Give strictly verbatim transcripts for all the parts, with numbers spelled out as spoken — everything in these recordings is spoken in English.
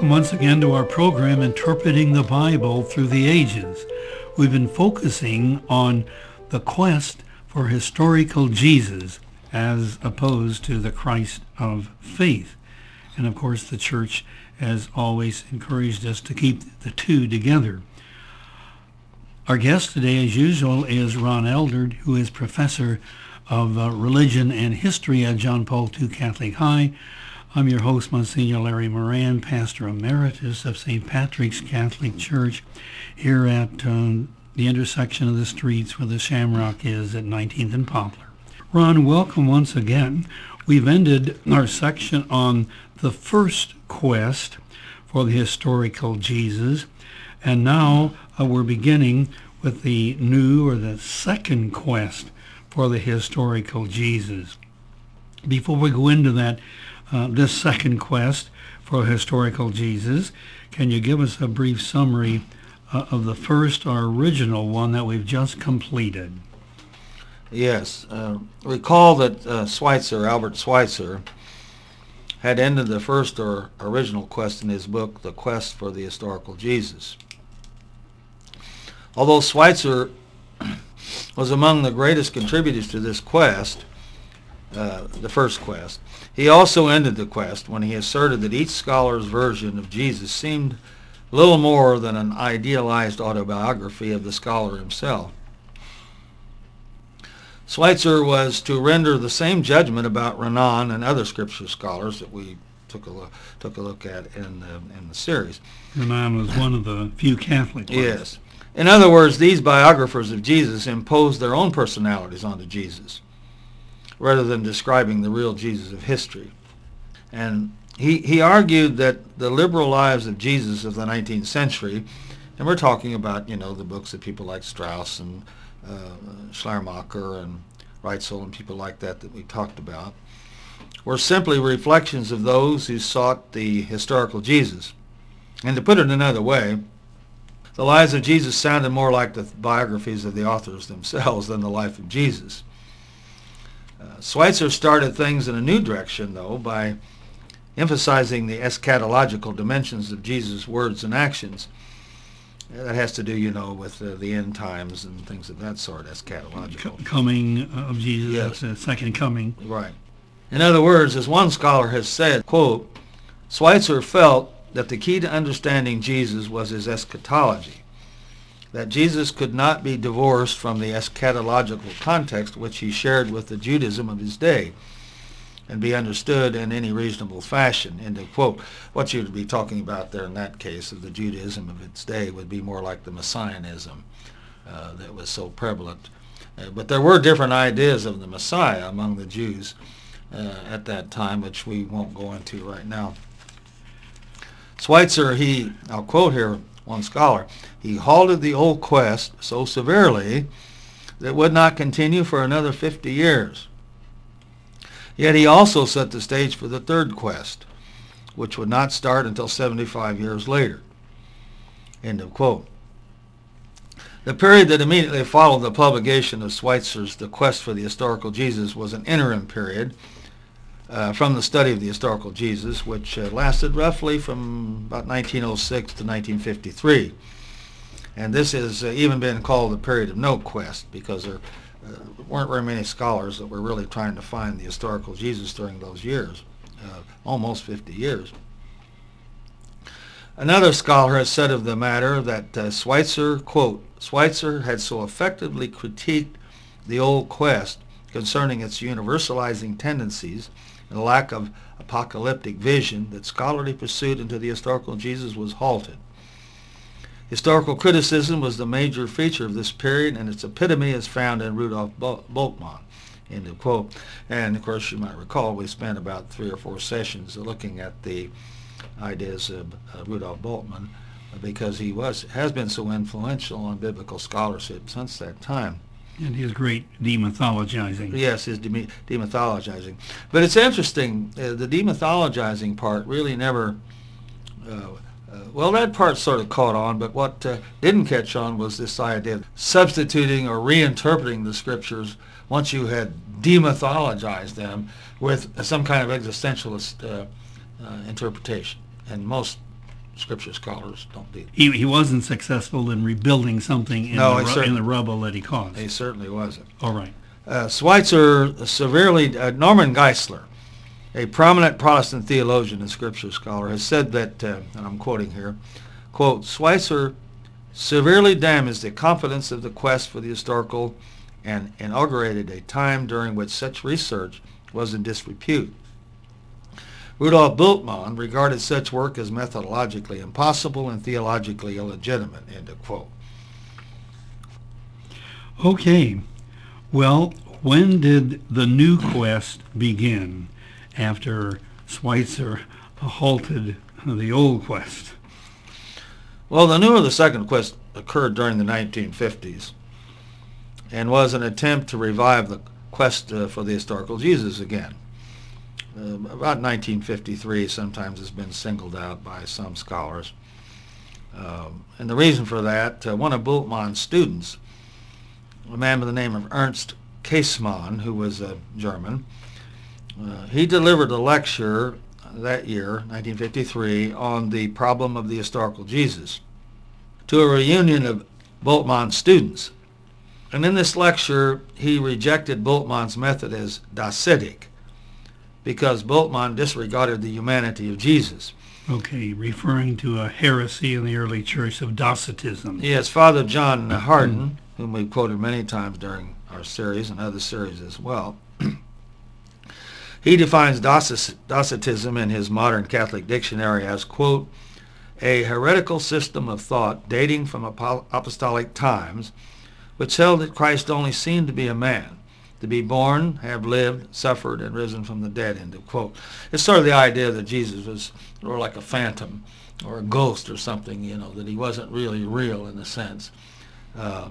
Welcome once again to our program, Interpreting the Bible Through the Ages. We've been focusing on the quest for historical Jesus as opposed to the Christ of faith. And of course, the church has always encouraged us to keep the two together. Our guest today, as usual, is Ron Eldred, who is professor of uh, religion and history at John Paul the Second Catholic High. I'm your host, Monsignor Larry Moran, pastor emeritus of Saint Patrick's Catholic Church here at uh, the intersection of the streets where the Shamrock is at nineteenth and Poplar. Ron, welcome once again. We've ended our section on the first quest for the historical Jesus, and now uh, we're beginning with the new or the second quest for the historical Jesus. Before we go into that, uh, this second quest for historical Jesus, can you give us a brief summary uh, of the first or original one that we've just completed? Yes. Uh, recall that uh, Schweitzer, Albert Schweitzer, had ended the first or original quest in his book, The Quest for the Historical Jesus. Although Schweitzer was among the greatest contributors to this quest, uh, the first quest, he also ended the quest when he asserted that each scholar's version of Jesus seemed little more than an idealized autobiography of the scholar himself. Schweitzer was to render the same judgment about Renan and other scripture scholars that we took a look, took a look at in the, in the series. Renan was one of the few Catholic ones. Yes. In other words, these biographers of Jesus imposed their own personalities onto Jesus, rather than describing the real Jesus of history. And he, he argued that the liberal lives of Jesus of the nineteenth century, and we're talking about, you know, the books of people like Strauss and uh, Schleiermacher and Reitzel and people like that that we talked about, were simply reflections of those who sought the historical Jesus. And to put it another way, the lives of Jesus sounded more like the biographies of the authors themselves than the life of Jesus. Uh, Schweitzer started things in a new direction, though, by emphasizing the eschatological dimensions of Jesus' words and actions. Uh, that has to do, you know, with uh, the end times and things of that sort, eschatological. C- coming of Jesus, Yes. the second coming. Right. In other words, as one scholar has said, quote, Schweitzer felt that the key to understanding Jesus was his eschatology, that Jesus could not be divorced from the eschatological context which he shared with the Judaism of his day and be understood in any reasonable fashion. End of quote. What you'd be talking about there in that case of the Judaism of its day would be more like the Messianism uh, that was so prevalent. Uh, but there were different ideas of the Messiah among the Jews uh, at that time, which we won't go into right now. Schweitzer, he, I'll quote here one scholar, he halted the old quest so severely that it would not continue for another fifty years. Yet he also set the stage for the third quest, which would not start until seventy-five years later. End of quote. The period that immediately followed the publication of Schweitzer's The Quest for the Historical Jesus was an interim period Uh, from the study of the historical Jesus, which uh, lasted roughly from about nineteen oh six to nineteen fifty-three. And this has uh, even been called the period of no quest, because there uh, weren't very many scholars that were really trying to find the historical Jesus during those years, uh, almost fifty years. Another scholar has said of the matter that uh, Schweitzer, quote, Schweitzer had so effectively critiqued the old quest concerning its universalizing tendencies and the lack of apocalyptic vision that scholarly pursuit into the historical Jesus was halted. Historical criticism was the major feature of this period, and its epitome is found in Rudolf Bultmann. End of quote. And of course, you might recall we spent about three or four sessions looking at the ideas of uh, Rudolf Bultmann, because he was has been so influential on biblical scholarship since that time. And his great demythologizing. Yes, his dem- demythologizing. But it's interesting, uh, the demythologizing part really never, uh, uh, well, that part sort of caught on, but what uh, didn't catch on was this idea of substituting or reinterpreting the scriptures once you had demythologized them with some kind of existentialist uh, uh, interpretation. And most Scripture scholars don't do. He he wasn't successful in rebuilding something in, No, the, he ru- certain- in the rubble that he caused. He certainly wasn't. All right. Uh, Schweitzer severely, uh, Norman Geisler, a prominent Protestant theologian and Scripture scholar, has said that, uh, and I'm quoting here, quote, Schweitzer severely damaged the confidence of the quest for the historical and inaugurated a time during which such research was in disrepute. Rudolf Bultmann regarded such work as methodologically impossible and theologically illegitimate, end of quote. Okay. Well, when did the new quest begin after Schweitzer halted the old quest? Well, the new or the second quest occurred during the nineteen fifties and was an attempt to revive the quest uh, for the historical Jesus again. Uh, about nineteen fifty-three sometimes has been singled out by some scholars. Um, and the reason for that, uh, one of Bultmann's students, a man by the name of Ernst Käsemann, who was a German, uh, he delivered a lecture that year, nineteen fifty-three, on the problem of the historical Jesus to a reunion of Bultmann's students. And in this lecture, he rejected Bultmann's method as Docetic because Bultmann disregarded the humanity of Jesus. Okay, referring to a heresy in the early church of Docetism. Yes, Father John Hardin, whom we've quoted many times during our series and other series as well, he defines Docetism in his modern Catholic dictionary as, quote, a heretical system of thought dating from apostolic times, which held that Christ only seemed to be a man, to be born, have lived, suffered, and risen from the dead, end of quote. It's sort of the idea that Jesus was more like a phantom or a ghost or something, you know, that he wasn't really real in a sense. Uh,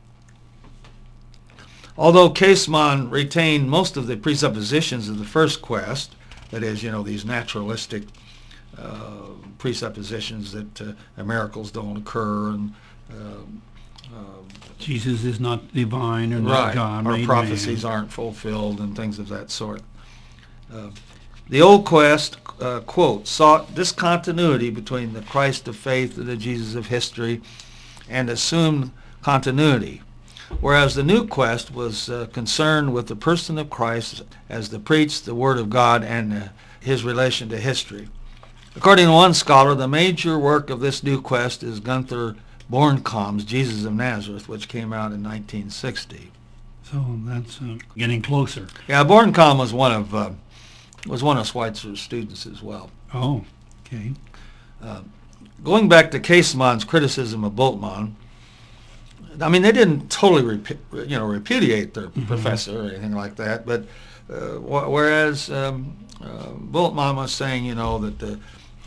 although Käsemann retained most of the presuppositions of the first quest, that is, you know, these naturalistic uh, presuppositions that uh, miracles don't occur and uh, uh, Jesus is not divine or not right, God. our made prophecies man. aren't fulfilled and things of that sort. Uh, the old quest, uh, quote, sought discontinuity between the Christ of faith and the Jesus of history and assumed continuity, whereas the new quest was uh, concerned with the person of Christ as the preached the Word of God and uh, his relation to history. According to one scholar, the major work of this new quest is Gunther Bornkamm's Jesus of Nazareth, which came out in nineteen sixty. So that's uh, getting closer. Yeah, Bornkamm was one of uh, was one of Schweitzer's students as well. Oh, okay. Uh, going back to Käsemann's criticism of Bultmann, I mean, they didn't totally repu- you know repudiate their mm-hmm. professor or anything like that, but uh, wh- whereas um, uh, Bultmann was saying, you know, that the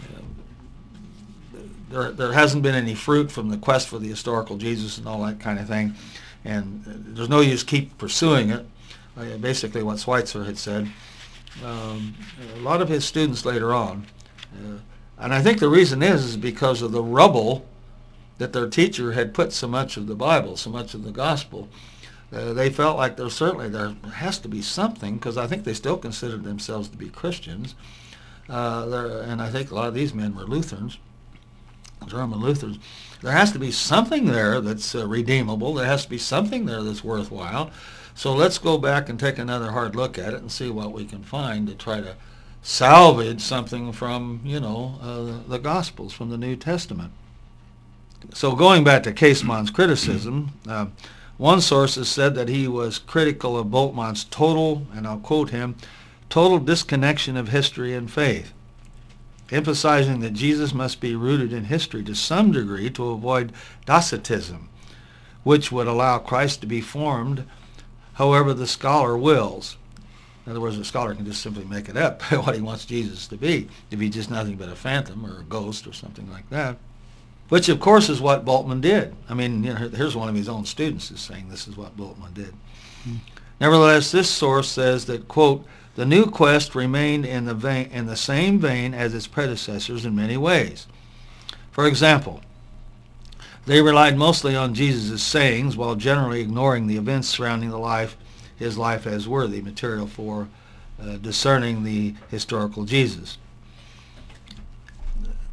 There, there hasn't been any fruit from the quest for the historical Jesus and all that kind of thing, and there's no use keep pursuing it. Uh, basically what Schweitzer had said. Um, a lot of his students later on, uh, and I think the reason is, is because of the rubble that their teacher had put so much of the Bible, so much of the gospel. Uh, they felt like there certainly there has to be something, because I think they still considered themselves to be Christians, uh, and I think a lot of these men were Lutherans. German Lutherans. There has to be something there that's uh, redeemable. There has to be something there that's worthwhile. So let's go back and take another hard look at it and see what we can find to try to salvage something from, you know, uh, the Gospels, from the New Testament. So going back to Käsemann's criticism, uh, one source has said that he was critical of Bultmann's total, and I'll quote him, total disconnection of history and faith, emphasizing that Jesus must be rooted in history to some degree to avoid Docetism, which would allow Christ to be formed however the scholar wills. In other words, a scholar can just simply make it up what he wants Jesus to be, if he's just nothing but a phantom or a ghost or something like that, which of course is what Bultmann did. I mean, you know, here's one of his own students is saying this is what Bultmann did. Hmm. Nevertheless, this source says that, quote, the new quest remained in the vein, in the same vein as its predecessors in many ways. For example, they relied mostly on Jesus' sayings while generally ignoring the events surrounding the life, his life as worthy material for uh, discerning the historical Jesus.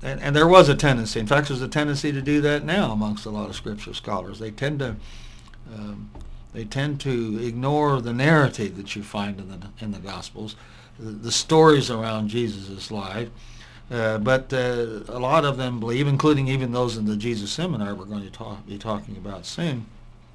and, and there was a tendency. In fact, there's a tendency to do that now amongst a lot of Scripture scholars. They tend to um, they tend to ignore the narrative that you find in the in the Gospels, the, the stories around Jesus' life. Uh, but uh, a lot of them believe, including even those in the Jesus Seminar we're going to talk, be talking about soon,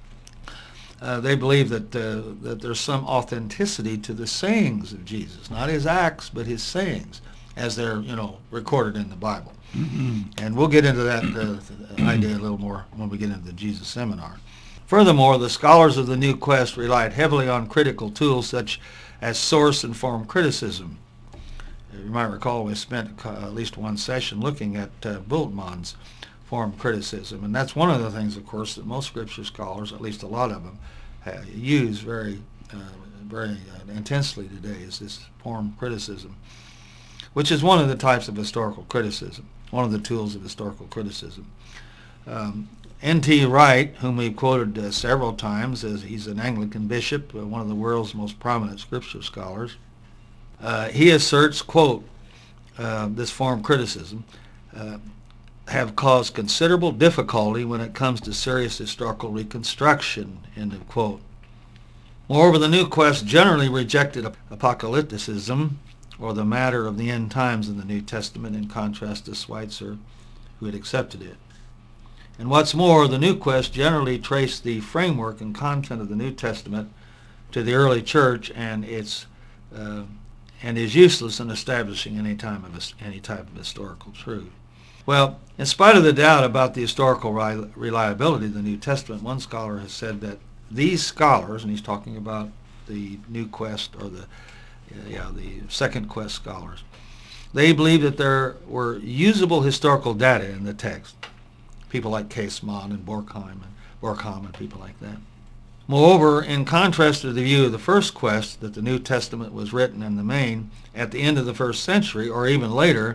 uh, they believe that uh, that there's some authenticity to the sayings of Jesus, not his acts, but his sayings, as they're, you know, recorded in the Bible. Mm-hmm. And we'll get into that uh, idea a little more when we get into the Jesus Seminar. Furthermore, the scholars of the New Quest relied heavily on critical tools such as source-informed criticism. You might recall we spent uh, at least one session looking at uh, Bultmann's form criticism, and that's one of the things, of course, that most Scripture scholars, at least a lot of them, uh, use very, uh, very uh, intensely today, is this form criticism, which is one of the types of historical criticism, one of the tools of historical criticism. Um, N T Wright, whom we've quoted uh, several times, as he's an Anglican bishop, uh, one of the world's most prominent Scripture scholars, Uh, he asserts, quote, uh, this form criticism uh, have caused considerable difficulty when it comes to serious historical reconstruction, end of quote. Moreover, the New Quest generally rejected apocalypticism, or the matter of the end times in the New Testament, in contrast to Schweitzer, who had accepted it. And what's more, the New Quest generally traced the framework and content of the New Testament to the early church, and its uh, and is useless in establishing any time of any type of historical truth. Well, in spite of the doubt about the historical reliability of the New Testament, one scholar has said that these scholars, and he's talking about the New Quest, or the yeah the Second Quest scholars, they believe that there were usable historical data in the text. People like Caseman and Borkheim and Borkham and people like that. Moreover, in contrast to the view of the First Quest, that the New Testament was written in the main at the end of the first century or even later,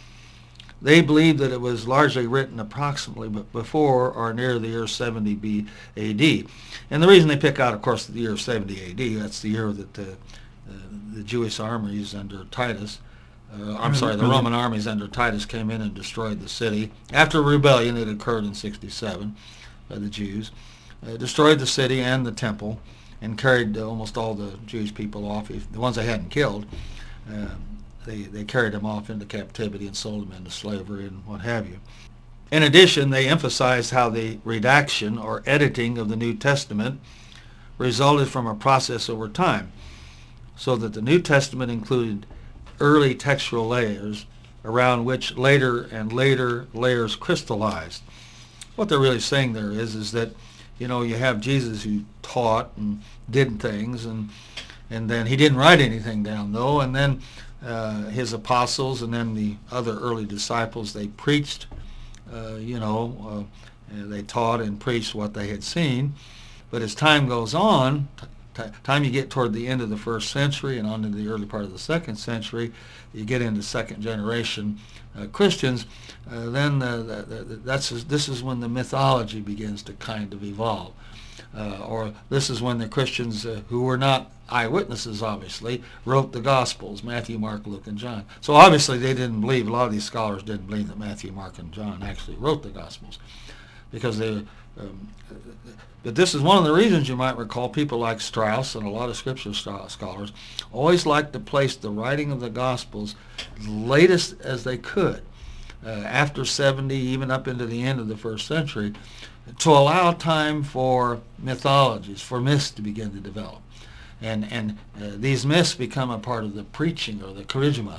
they believed that it was largely written approximately before or near the year seventy B A D. And the reason they pick out, of course, the year seventy A D, that's the year that the, uh, the Jewish armies under Titus, uh, I'm sorry, the Roman armies under Titus came in and destroyed the city. After a rebellion that occurred in sixty-seven by the Jews, Uh, destroyed the city and the temple, and carried uh, almost all the Jewish people off. If, the ones they hadn't killed, uh, they, they carried them off into captivity and sold them into slavery and what have you. In addition, they emphasized how the redaction or editing of the New Testament resulted from a process over time, so that the New Testament included early textual layers around which later and later layers crystallized. What they're really saying there is, is that you know, you have Jesus who taught and did things, and and then he didn't write anything down, though, and then uh, his apostles and then the other early disciples, they preached, uh, you know, uh, they taught and preached what they had seen. But as time goes on, t- time you get toward the end of the first century and on into the early part of the second century, you get into second generation uh, Christians, uh, then uh, the, the, that's this is when the mythology begins to kind of evolve. Uh, or this is when the Christians uh, who were not eyewitnesses, obviously, wrote the Gospels, Matthew, Mark, Luke, and John. So obviously they didn't believe, a lot of these scholars didn't believe that Matthew, Mark, and John actually wrote the Gospels, because they Um, but this is one of the reasons, you might recall, people like Strauss and a lot of Scripture scholars always liked to place the writing of the Gospels latest as they could, uh, after seventy, even up into the end of the first century, to allow time for mythologies, for myths to begin to develop. And, and uh, these myths become a part of the preaching or the charisma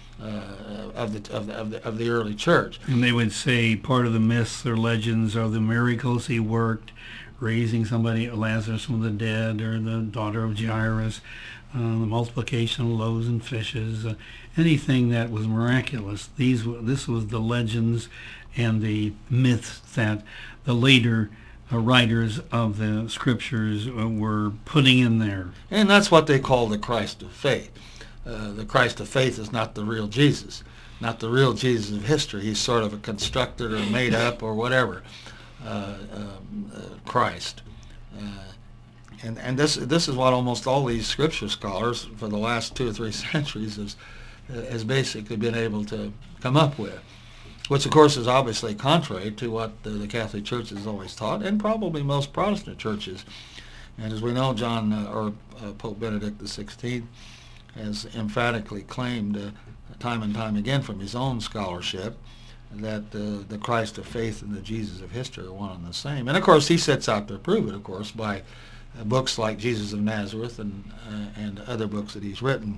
Uh, of the of the, of the of the early church. And they would say part of the myths or legends are the miracles he worked, raising somebody, Lazarus from the dead, or the daughter of Jairus, uh, the multiplication of loaves and fishes, uh, anything that was miraculous. These this was the legends and the myths that the later uh, writers of the Scriptures uh, were putting in there. And that's what they call the Christ of faith. Uh, the Christ of faith is not the real Jesus, not the real Jesus of history. He's sort of a constructed or made up or whatever uh, um, uh, Christ. Uh, and and this this is what almost all these Scripture scholars for the last two or three centuries has, uh, has basically been able to come up with. which of course is obviously contrary to what the, the Catholic Church has always taught, and probably most Protestant churches. And as we know, John uh, or uh, Pope Benedict the sixteenth has emphatically claimed uh, time and time again from his own scholarship that uh, the Christ of faith and the Jesus of history are one and the same. And of course, he sets out to prove it, of course, by uh, books like Jesus of Nazareth and uh, and other books that he's written.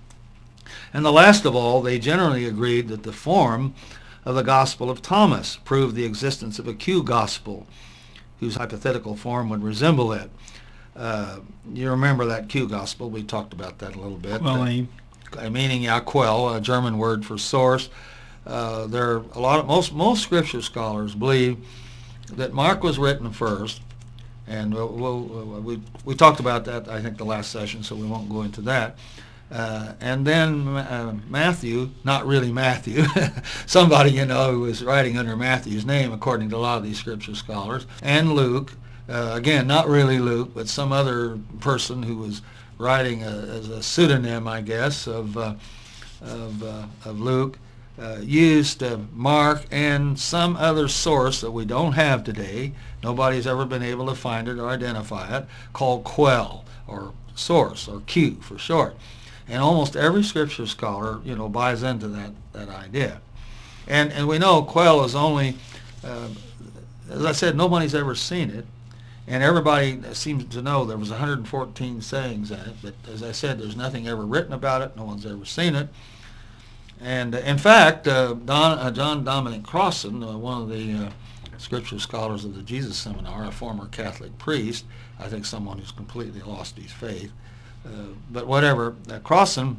And the last of all, they generally agreed that the form of the Gospel of Thomas proved the existence of a Q gospel, whose hypothetical form would resemble it. Uh, you remember that Q gospel? We talked about that a little bit. Quelling. Uh, meaning yeah, quell, a German word for source. Uh, there are a lot of most most scripture scholars believe that Mark was written first, and we'll, we'll, we we talked about that I think the last session, so we won't go into that. Uh, and then uh, Matthew, not really Matthew, somebody you know who was writing under Matthew's name, according to a lot of these scripture scholars, and Luke. Uh, again, not really Luke, but some other person who was writing a, as a pseudonym, I guess, of uh, of, uh, of Luke, uh, used uh, Mark and some other source that we don't have today. Nobody's ever been able to find it or identify it, called quell, or source, or Q for short. And almost every scripture scholar, you know, buys into that, that idea. And and we know quell is only, uh, as I said, nobody's ever seen it. And everybody seems to know there was one hundred fourteen sayings in it, but as I said, there's nothing ever written about it. No one's ever seen it. And uh, in fact, uh, Don, uh, John Dominic Crossan, uh, one of the uh, scripture scholars of the Jesus Seminar, a former Catholic priest, I think someone who's completely lost his faith, uh, but whatever, uh, Crossan,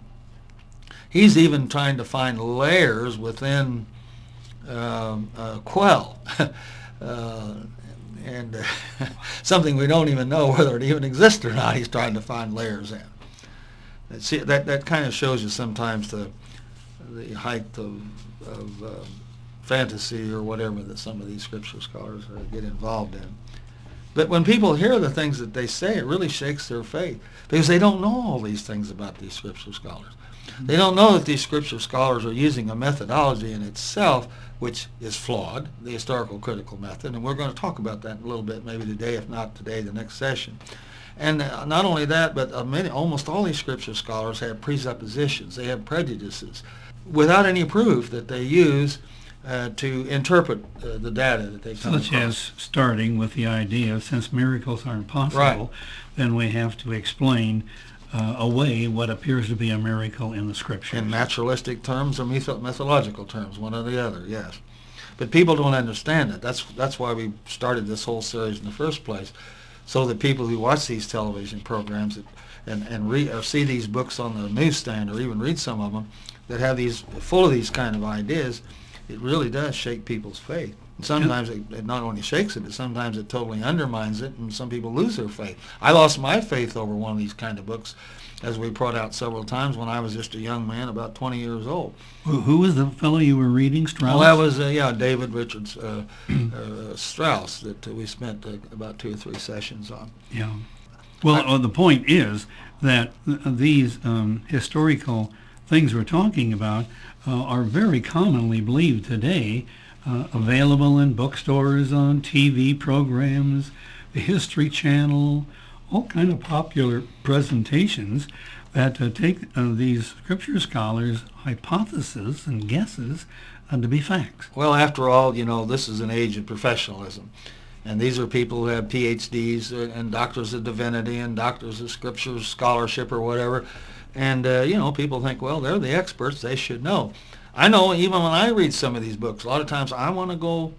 he's even trying to find layers within um, uh, quell. uh, and uh, something we don't even know whether it even exists or not, he's trying to find layers in. See, that, that kind of shows you sometimes the the height of, of uh, fantasy or whatever that some of these scripture scholars uh, get involved in. But when people hear the things that they say, it really shakes their faith, because they don't know all these things about these scripture scholars. They don't know that these scripture scholars are using a methodology in itself which is flawed, the historical critical method, and we're going to talk about that a little bit maybe today, if not today, the next session. And uh, not only that, but uh, many, almost all these scripture scholars have presuppositions, they have prejudices, without any proof that they use uh, to interpret uh, the data that they come Such across. as starting with the idea, since miracles aren't possible, Right. then we have to explain uh, away what appears to be a miracle in the scriptures. In naturalistic terms or myth- mythological terms, one or the other, yes. But people don't understand it. That's that's why we started this whole series in the first place, so that people who watch these television programs and and read or see these books on the newsstand or even read some of them that have these full of these kind of ideas, it really does shake people's faith. And sometimes it, it not only shakes it, but sometimes it totally undermines it, and some people lose their faith. I lost my faith over one of these kind of books, as we brought out several times, when I was just a young man, about twenty years old. Who, who was the fellow you were reading, Strauss? Well, that was, uh, yeah, David Richards uh, uh, Strauss, that uh, we spent uh, about two or three sessions on. Yeah. Well, I, uh, the point is that th- these um, historical things we're talking about uh, are very commonly believed today, uh, available in bookstores, on T V programs, the History Channel, all kind of popular presentations that uh, take uh, these scripture scholars' hypotheses and guesses uh, to be facts. Well, after all, you know, this is an age of professionalism. And these are people who have P H Ds and doctors of divinity and doctors of scripture scholarship or whatever. And, uh, you know, people think, well, they're the experts, they should know. I know even when I read some of these books, a lot of times I want to go,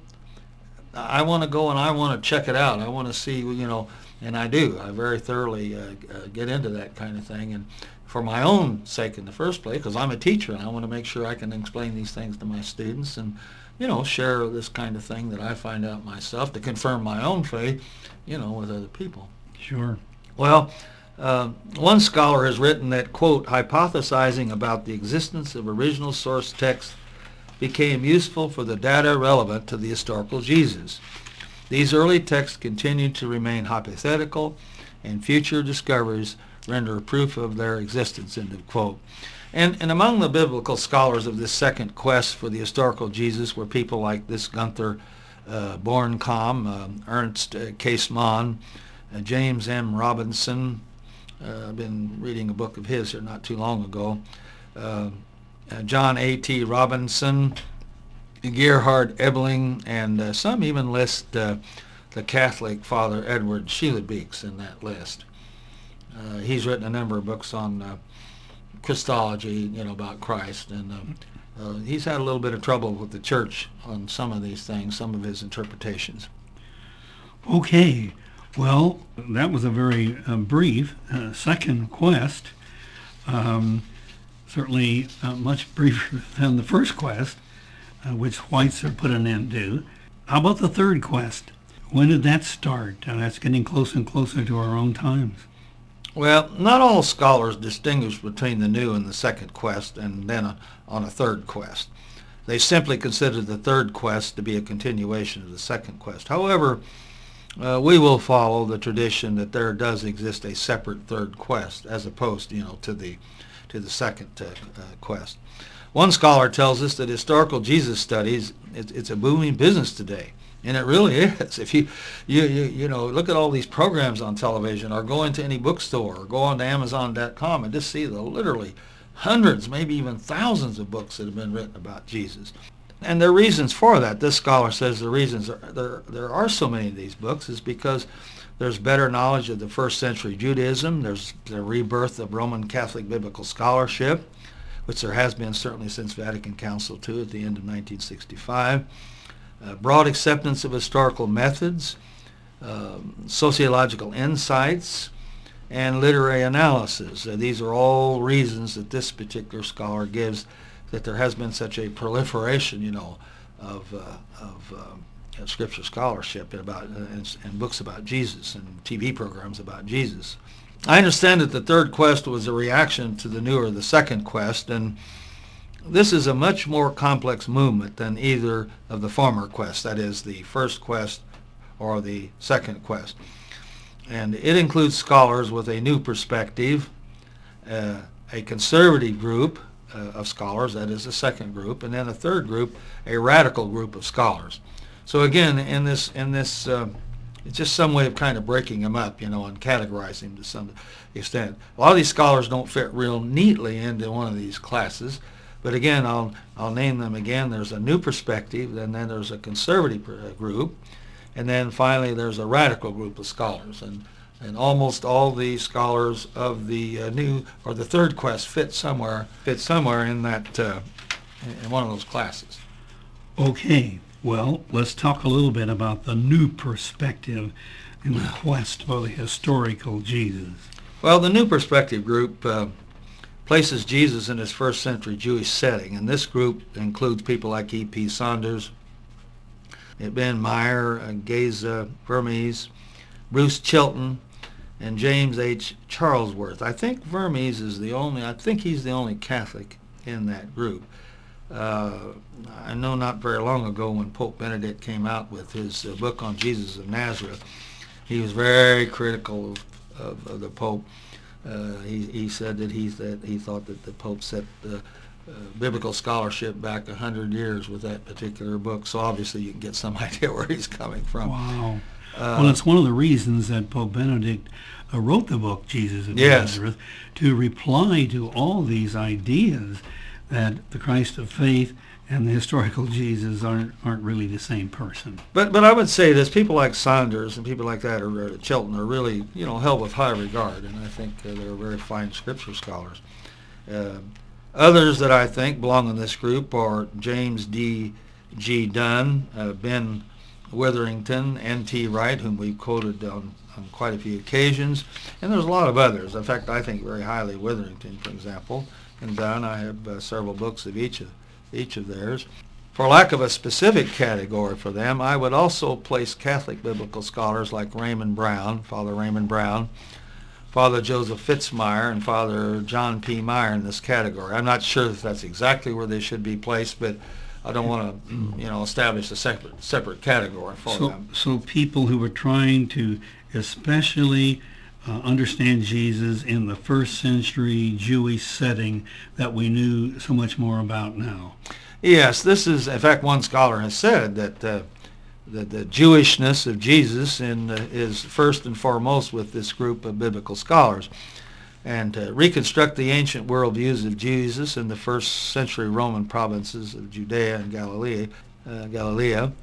I want to go and I want to check it out. I want to see, you know, and I do. I very thoroughly uh, uh, get into that kind of thing. And for my own sake in the first place, because I'm a teacher and I want to make sure I can explain these things to my students and, you know, share this kind of thing that I find out myself to confirm my own faith, you know, with other people. Sure. Well, uh, one scholar has written that, quote, hypothesizing about the existence of original source texts became useful for the data relevant to the historical Jesus. These early texts continued to remain hypothetical, and future discoveries render proof of their existence, end of quote. And, and among the biblical scholars of this second quest for the historical Jesus were people like this Gunther uh, Bornkamm, uh, Ernst uh, Käsemann, uh, James M. Robinson. Uh, I've been reading a book of his here not too long ago. Uh, uh, John A T Robinson, Gerhard Ebling, and uh, some even list uh, the Catholic Father Edward Schillebeeckx in that list. Uh, he's written a number of books on uh, Christology, you know, about Christ, and uh, uh, he's had a little bit of trouble with the church on some of these things, some of his interpretations. Okay, well, that was a very uh, brief uh, second quest. Um, certainly uh, much briefer than the first quest, uh, which whites have put an end to. How about the third quest? When did that start? Uh, that's getting closer and closer to our own times. Well, not all scholars distinguish between the new and the second quest and then a, on a third quest. They simply consider the third quest to be a continuation of the second quest. However, uh, we will follow the tradition that there does exist a separate third quest as opposed, you know, to the to the second uh, uh, quest. One scholar tells us that historical Jesus studies, it, it's a booming business today. And it really is. If you, you, you, you know, look at all these programs on television, or go into any bookstore, or go on to Amazon dot com and just see the literally hundreds, maybe even thousands of books that have been written about Jesus. And there are reasons for that. This scholar says the reasons are, there, there are so many of these books is because there's better knowledge of the first century Judaism, there's the rebirth of Roman Catholic biblical scholarship, which there has been certainly since Vatican Council two at the end of nineteen sixty-five. Uh, broad acceptance of historical methods, uh, sociological insights, and literary analysis. Uh, these are all reasons that this particular scholar gives that there has been such a proliferation, you know, of, uh, of uh, scripture scholarship about uh, and, and books about Jesus and T V programs about Jesus. I understand that the third quest was a reaction to the newer, the second quest, and this is a much more complex movement than either of the former quests, that is, the first quest or the second quest. And it includes scholars with a new perspective, uh, a conservative group uh, of scholars, that is the second group, and then a third group, a radical group of scholars. So again, in this, in this, uh, it's just some way of kind of breaking them up, you know, and categorizing them to some extent. A lot of these scholars don't fit real neatly into one of these classes. But again, I'll, I'll name them again. There's a new perspective, and then there's a conservative group, and then finally there's a radical group of scholars. And, and almost all the scholars of the uh, new or the third quest fit somewhere fit somewhere in that uh, in one of those classes. Okay, well, let's talk a little bit about the new perspective in the quest for the historical Jesus. Well, the new perspective group Uh, places Jesus in his first century Jewish setting, and this group includes people like E P Saunders, Ben Meyer, Geza Vermes, Bruce Chilton, and James H. Charlesworth. I think Vermes is the only, I think he's the only Catholic in that group. Uh, I know not very long ago when Pope Benedict came out with his uh, book on Jesus of Nazareth, he was very critical of, of, of the Pope. Uh, he, he said that he, that he thought that the Pope set the uh, biblical scholarship back a hundred years with that particular book. So obviously you can get some idea where he's coming from. Wow. Uh, well, it's one of the reasons that Pope Benedict uh, wrote the book Jesus of yes. Nazareth, to reply to all these ideas that the Christ of faith and the historical Jesus aren't aren't really the same person. But but I would say this: people like Saunders and people like that, or uh, Chilton, are really, you know, held with high regard, and I think uh, they're very fine scripture scholars. Uh, others that I think belong in this group are James D. G. Dunn, uh, Ben Witherington, N T Wright, whom we've quoted on, on quite a few occasions, and there's a lot of others. In fact, I think very highly of Witherington, for example, and Dunn. I have uh, several books of each of each of theirs. For lack of a specific category for them, I would also place Catholic biblical scholars like Raymond Brown, Father Raymond Brown, Father Joseph Fitzmyer, and Father John P. Meyer in this category. I'm not sure if that's exactly where they should be placed, but I don't want to, you know, establish a separate separate category for so, them. So people who are trying to especially uh, understand Jesus in the first century Jewish setting that we knew so much more about now. Yes, this is, in fact, one scholar has said that uh, the, the Jewishness of Jesus in, uh, is first and foremost with this group of biblical scholars. And to reconstruct the ancient worldviews of Jesus in the first century Roman provinces of Judea and Galilee, uh, Galilee, uh,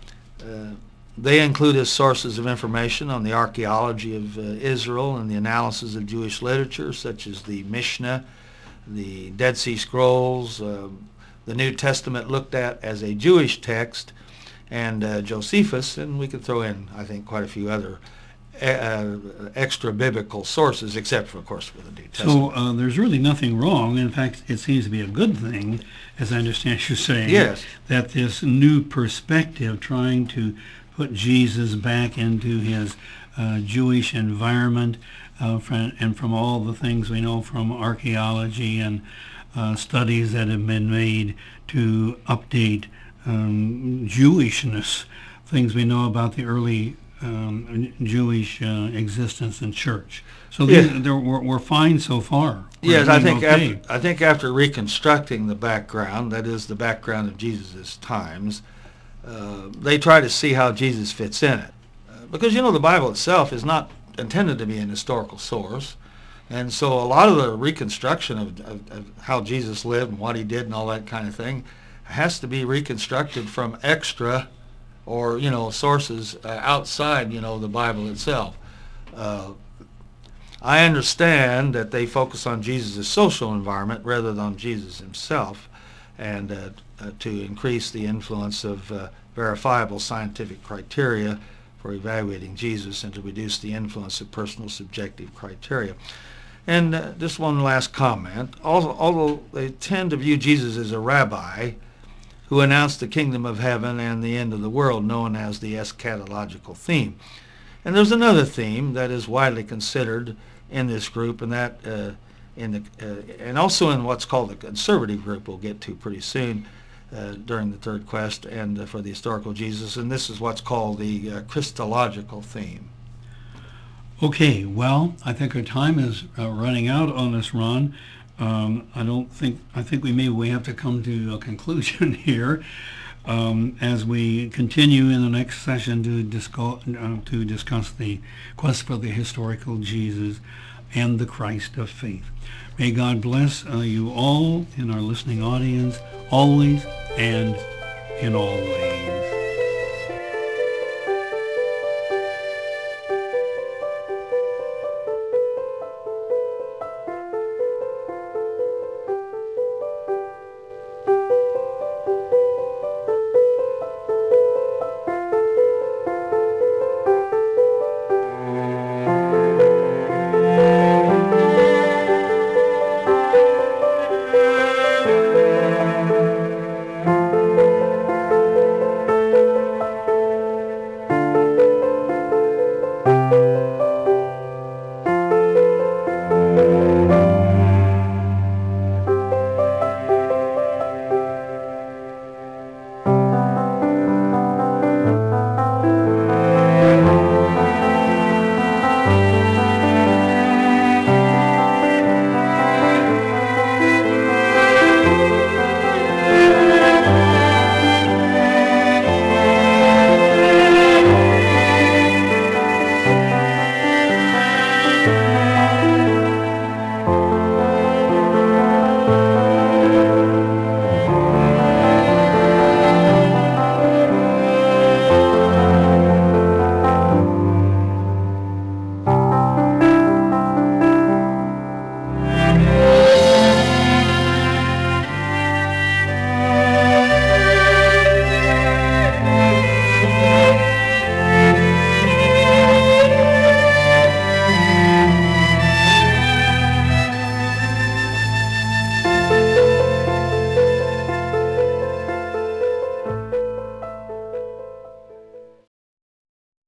they include as sources of information on the archaeology of uh, Israel and the analysis of Jewish literature, such as the Mishnah, the Dead Sea Scrolls, uh, the New Testament looked at as a Jewish text, and uh, Josephus, and we could throw in, I think, quite a few other uh, extra biblical sources, except for, of course, for the New Testament. So uh, there's really nothing wrong. In fact, it seems to be a good thing, as I understand you saying, yes, that this new perspective, trying to put Jesus back into his uh, Jewish environment, uh, from, and from all the things we know from archaeology and uh, studies that have been made to update um, Jewishness, things we know about the early um, Jewish uh, existence in church. So these, yeah. they're, we're, we're fine so far. We're yes, I think okay. after, I think after reconstructing the background, that is the background of Jesus' times, uh, they try to see how Jesus fits in it. Uh, because, you know, the Bible itself is not intended to be an historical source. And so a lot of the reconstruction of, of, of how Jesus lived and what he did and all that kind of thing has to be reconstructed from extra or, you know, sources uh, outside, you know, the Bible itself. Uh, I understand that they focus on Jesus' social environment rather than Jesus himself, and uh, uh, to increase the influence of uh, verifiable scientific criteria for evaluating Jesus and to reduce the influence of personal subjective criteria. And uh, just one last comment. Also, although they tend to view Jesus as a rabbi who announced the kingdom of heaven and the end of the world, known as the eschatological theme. And there's another theme that is widely considered in this group, and that uh, in the uh, and also in what's called the conservative group, we'll get to pretty soon uh, during the third quest and uh, for the historical Jesus, and this is what's called the uh, Christological theme. Okay, well, I think our time is uh, running out on us, Ron. Um, I don't think, I think we may we have to come to a conclusion here um, as we continue in the next session to discuss, uh, to discuss the quest for the historical Jesus and the Christ of faith. May God bless uh, you all in our listening audience, always and in all ways.